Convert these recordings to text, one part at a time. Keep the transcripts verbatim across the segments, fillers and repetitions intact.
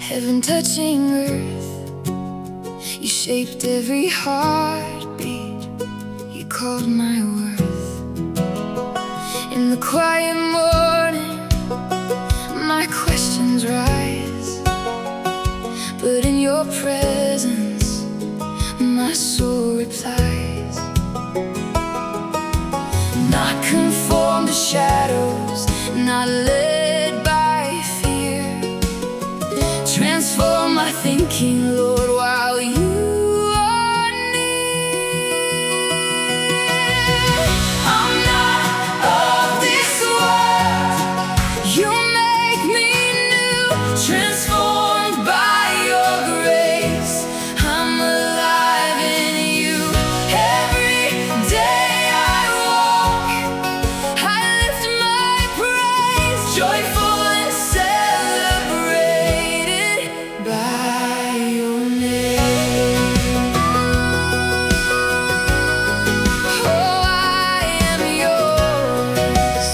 Heaven touching earth, you shaped every heartbeat. You called my worth. In the quiet morning, my questions rise, but in your presence, my soul replies. Not conformed to shadows, not led by fear. Transform my thinking, Lord, while you are near. I'm not of this world, you make me new. Transformed by your grace, I'm alive in you. Every day I walk, I lift my praise, joyful and celebrated by your name. Oh, I am yours.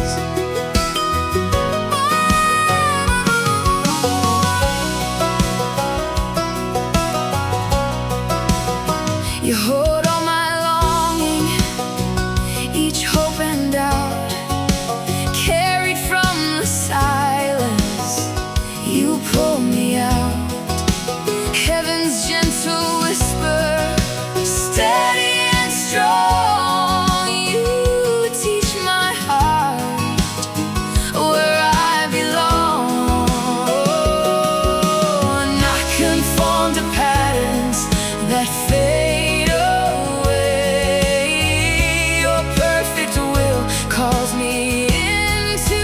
You hold all my longing, each hope and doubt, carried from the silence, you pull me out. Heaven's gentle whisper, steady and strong. You teach my heart where I belong. Not conform to patterns that fade away. Your perfect will calls me into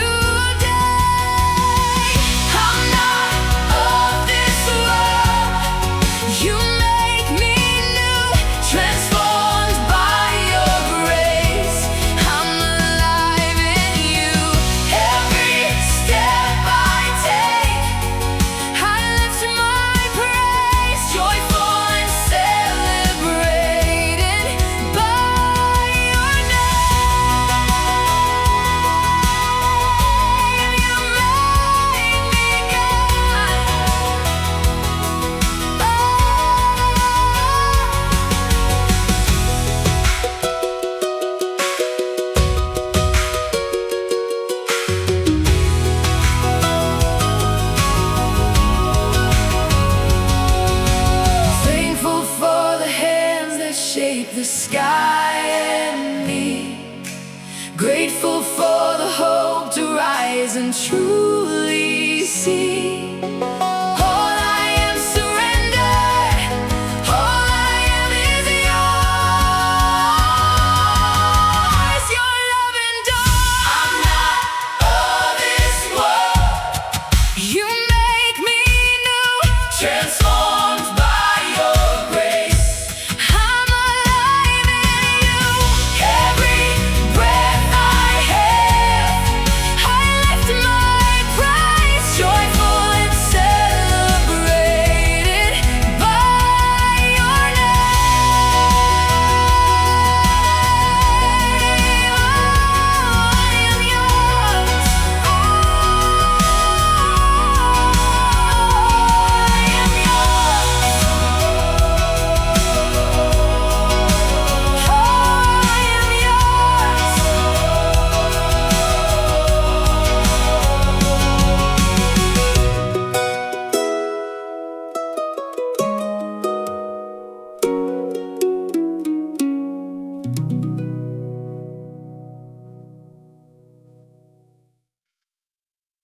day. I'm not of this world, you make me new. Transformed by your grace, I'm alive in you. Every step I take, I lift my praise, joyful and celebrated by your name. You make me thankful for the hands that shape the sky and me. Grateful for the hope to rise and truly see. All I am surrendered, all I am is yours. Your love endures. I'm not of this world, you make me new. Transform